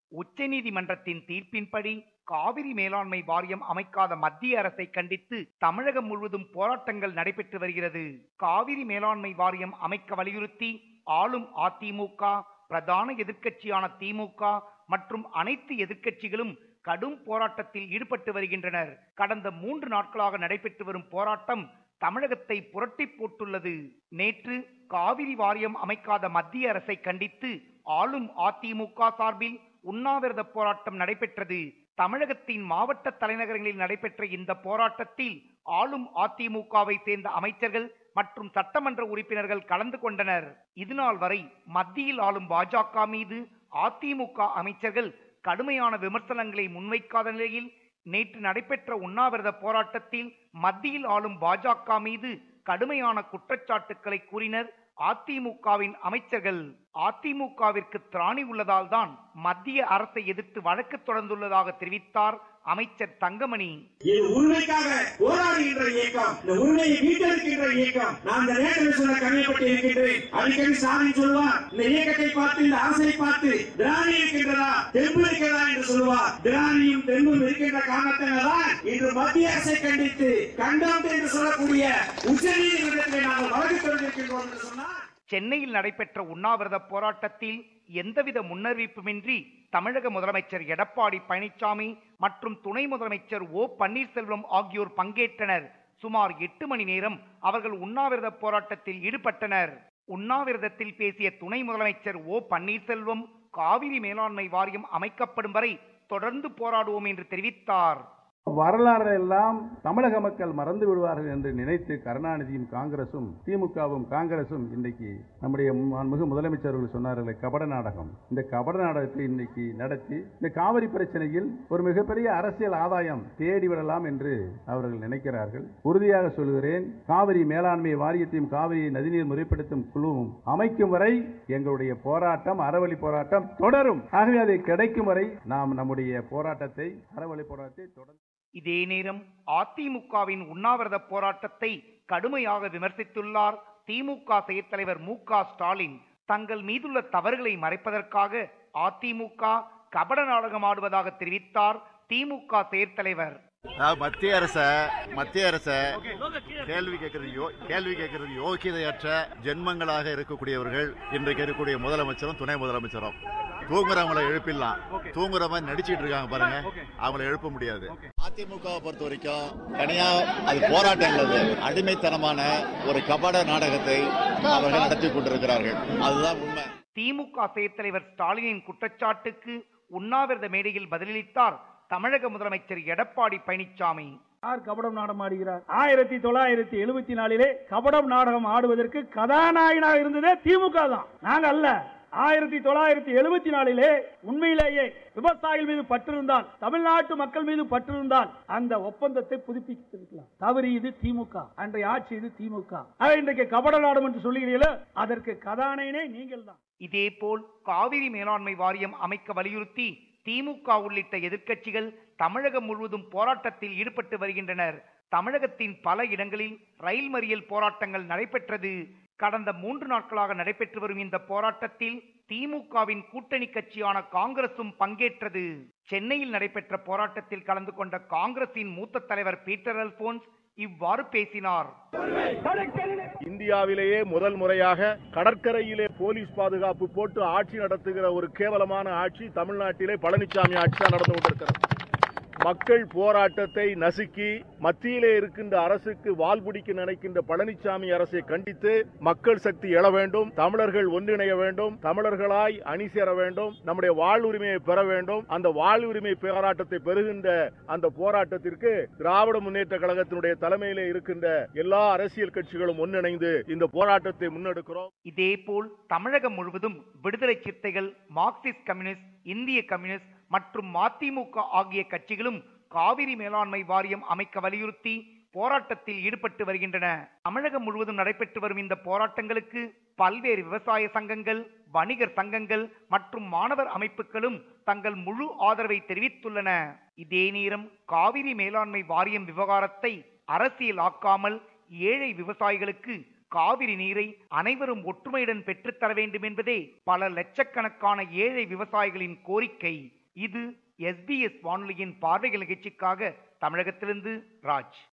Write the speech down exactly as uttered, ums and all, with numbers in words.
உச்சநீதிமன்றத்தின் தீர்ப்பின்படி காவிரி மேலாண்மை வாரியம் அமைக்காத மத்திய அரசை கண்டித்து தமிழகம் முழுவதும் போராட்டங்கள் நடைபெற்று வருகிறது. காவிரி மேலாண்மை வாரியம் அமைக்க வலியுறுத்தி ஆளும் அதிமுக, பிரதான எதிர்க்கட்சியான திமுக மற்றும் அனைத்து எதிர்க்கட்சிகளும் கடும் போராட்டத்தில் ஈடுபட்டு வருகின்றனர். கடந்த மூன்று நாட்களாக நடைபெற்று வரும் போராட்டம் தமிழகத்தை புரட்டி போட்டுள்ளது. நேற்று காவிரி வாரியம் அமைக்காத மத்திய அரசை கண்டித்து ஆளும் அதிமுக சார்பில் உண்ணாவிரத போராட்டம் நடைபெற்றது. தமிழகத்தின் மாவட்ட தலைநகரங்களில் நடைபெற்ற இந்த போராட்டத்தில் ஆளும் அதிமுகவை சேர்ந்த அமைச்சர்கள் மற்றும் சட்டமன்ற உறுப்பினர்கள் கலந்து கொண்டனர். இதுநாள் வரை மத்தியில் ஆளும் பாஜக மீது அதிமுக அமைச்சர்கள் கடுமையான விமர்சனங்களை முன்வைக்காத நிலையில் நேற்று நடைபெற்ற உண்ணாவிரத போராட்டத்தில் மத்தியில் ஆளும் பாஜக மீது கடுமையான குற்றச்சாட்டுக்களை கூறினர் அதிமுகவின் அமைச்சர்கள். அதிமுகவிற்கு திராணி உள்ளதால் தான் மத்திய அரசை எதிர்த்து வழக்கு தொடர்ந்துள்ளதாக தெரிவித்தார் அமைச்சர் தங்கமணி. இது உண்மைக்காக போராடுகின்ற இயக்கம், இந்த உண்மையை மீட்டெடுக்கின்ற இயக்கம். நான் இந்த நேரத்தில் சொல்ல கண்ணியப்பட்டு இருக்கின்றேன். அடிக்கடி சாமி சொல்வார், இந்த இயக்கத்தை பார்த்து, இந்த அரசை பார்த்து திராணி இருக்கின்றதா, தெம்பு இருக்கிறதா என்று சொல்வார். திராணியும் தெம்பும் இருக்கின்ற காரணத்தினால்தான் இன்று மத்திய அரசை கண்டித்து கண்டம் என்று சொல்லக்கூடிய உச்சநீதிமன்றத்தை நாங்கள் வழக்கு தொடர்ந்திருக்கின்றோம் என்று சொன்னார். சென்னையில் நடைபெற்ற உண்ணாவிரத போராட்டத்தில் எந்தவித முன்னறிவிப்புமின்றி தமிழக முதலமைச்சர் எடப்பாடி பழனிசாமி மற்றும் துணை முதலமைச்சர் ஓ பன்னீர்செல்வம் ஆகியோர் பங்கேற்றனர். சுமார் எட்டு மணி நேரம் அவர்கள் உண்ணாவிரத போராட்டத்தில் ஈடுபட்டனர். உண்ணாவிரதத்தில் பேசிய துணை முதலமைச்சர் ஓ பன்னீர்செல்வம் காவிரி மேலாண்மை வாரியம் அமைக்கப்படும் வரை தொடர்ந்து போராடுவோம் என்று தெரிவித்தார். வரலாறு எல்லாம் தமிழக மக்கள் மறந்து விடுவார்கள் என்று நினைத்து கருணாநிதியும் காங்கிரசும் திமுகவும் காங்கிரசும் இன்றைக்கு நம்முடைய மிகு முதலமைச்சர்கள் சொன்னார்கள் கபட நாடகம். இந்த கபட நாடகத்தை இன்னைக்கு நடத்தி இந்த காவிரி பிரச்சனையில் ஒரு மிகப்பெரிய அரசியல் ஆதாயம் தேடிவிடலாம் என்று அவர்கள் நினைக்கிறார்கள். உறுதியாக சொல்கிறேன், காவிரி மேலாண்மை வாரியத்தையும் காவிரி நதிநீர் முறைப்படுத்தும் குழுவும் அமைக்கும் வரை எங்களுடைய போராட்டம் அறவழி போராட்டம் தொடரும். ஆகவே அதை கிடைக்கும் வரை நாம் நம்முடைய போராட்டத்தை அறவழி போராட்டத்தை தொடர்ந்து. இதே நேரம் அதிமுகவின் உண்ணாவிரத போராட்டத்தை கடுமையாக விமர்சித்துள்ளார் திமுக செயற் தலைவர் மு க ஸ்டாலின். தங்கள் மீதுள்ள தவறுகளை மறைப்பதற்காக அதிமுக கபட நாடகம் ஆடுவதாக தெரிவித்தார் திமுக செயற் தலைவர். மத்திய அரச மத்திய அரச கேள்வி கேட்கறது கேள்வி கேட்கறது யோகியதையற்ற ஜென்மங்களாக இருக்கக்கூடியவர்கள் இன்றைக்கு இருக்கக்கூடிய முதலமைச்சரும் துணை முதலமைச்சரும். தூங்குறவங்களை எழுப்பிடலாம், தூங்குற மாதிரி நடிச்சிட்டு இருக்காங்க பாருங்க, அவங்களை எழுப்ப முடியாது. அதிமுகவை பொறுத்த வரைக்கும் தனியா அது போராட்டங்கள் அடிமைத்தனமான ஒரு கபட நாடகத்தை அவர்கள் நடத்தி கொண்டிருக்கிறார்கள். அதுதான் உண்மை. திமுக செயற் தலைவர் ஸ்டாலினின் குற்றச்சாட்டுக்கு உண்ணாவிரத மேடையில் பதிலளித்தார் தமிழக முதலமைச்சர் எடப்பாடி பழனிசாமி. யார் கபடம் நாடகம் ஆடுகிறார்? ஆயிரத்தி தொள்ளாயிரத்தி எழுபத்தி நாலிலே கபடம் நாடகம் ஆடுவதற்கு கதாநாயகனாக இருந்ததே திமுக தான், நாங்க அல்ல. ஆயிரத்தி தொள்ளாயிரத்தி எழுபத்தி நாலிலே உண்மையிலேயே விவசாயிகள் மீது பற்றிருந்தால், தமிழ்நாட்டு மக்கள் மீது பற்றிருந்தால் அந்த ஒப்பந்தத்தை புதுப்பித்திருக்கலாம். தவறு இது திமுக, அன்றைய ஆட்சி இது திமுக. இன்றைக்கு கபட நாடகம் என்று சொல்லுகிறீர்களோ அதற்கு கதாநாயகனே நீங்கள் தான். இதே போல் காவிரி மேலாண்மை வாரியம் அமைக்க வலியுறுத்தி திமுக உள்ளிட்ட எதிர்க்கட்சிகள் தமிழகம் முழுவதும் போராட்டத்தில் ஈடுபட்டு வருகின்றனர். தமிழகத்தின் பல இடங்களில் ரயில் மறியல் போராட்டங்கள் நடைபெற்றது. கடந்த மூன்று நாட்களாக நடைபெற்று வரும் இந்த போராட்டத்தில் திமுகவின் கூட்டணி கட்சியான காங்கிரசும் பங்கேற்றது. சென்னையில் நடைபெற்ற போராட்டத்தில் கலந்து கொண்ட காங்கிரசின் மூத்த தலைவர் பீட்டர் அல்போன்ஸ் இவ்வாறு பேசினார். இந்தியாவிலேயே முதல் முறையாக கடற்கரையிலே போலீஸ் பாதுகாப்பு போட்டு ஆட்சி நடத்துகிற ஒரு கேவலமான ஆட்சி தமிழ்நாட்டிலே பழனிசாமி ஆட்சி தான் நடந்து கொண்டிருக்கிறது. மக்கள் போராட்டத்தை நசுக்கி மத்தியிலே இருக்கின்ற அரசுக்கு வால் பிடிக்க நினைக்கின்ற பழனிசாமி அரசை கண்டித்து மக்கள் சக்தி எழ வேண்டும், தமிழர்கள் ஒன்றிணைய வேண்டும், தமிழர்களாய் அணி சேர வேண்டும், நம்முடைய வாழ்வுரிமையை பெற வேண்டும். அந்த வாழ்வுரிமை போராட்டத்தை பெறுகின்ற அந்த போராட்டத்திற்கு திராவிட முன்னேற்ற கழகத்தினுடைய தலைமையிலே இருக்கின்ற எல்லா அரசியல் கட்சிகளும் ஒன்றிணைந்து இந்த போராட்டத்தை முன்னெடுக்கிறோம். இதேபோல் தமிழகம் முழுவதும் விடுதலை சிறுத்தைகள், மார்க்சிஸ்ட் கம்யூனிஸ்ட், இந்திய கம்யூனிஸ்ட் மற்றும் மதிமுக ஆகிய கட்சிகளும் காவிரி மேலாண்மை வாரியம் அமைக்க வலியுறுத்தி போராட்டத்தில் ஈடுபட்டு வருகின்றன. தமிழகம் முழுவதும் நடைபெற்று வரும் இந்த போராட்டங்களுக்கு பல்வேறு விவசாய சங்கங்கள், வணிகர் சங்கங்கள் மற்றும் மாணவர் அமைப்புகளும் தங்கள் முழு ஆதரவை தெரிவித்துள்ளன. இதே நேரம் காவிரி மேலாண்மை வாரியம் விவகாரத்தை அரசியல் ஆக்காமல் ஏழை விவசாயிகளுக்கு காவிரி நீரை அனைவரும் ஒற்றுமையுடன் பெற்றுத்தர வேண்டும் என்பதே பல லட்சக்கணக்கான ஏழை விவசாயிகளின் கோரிக்கை. இது எஸ் பி எஸ் வானொலியின் பார்வைகள் நிகழ்ச்சிக்காக தமிழகத்திலிருந்து ராஜ்.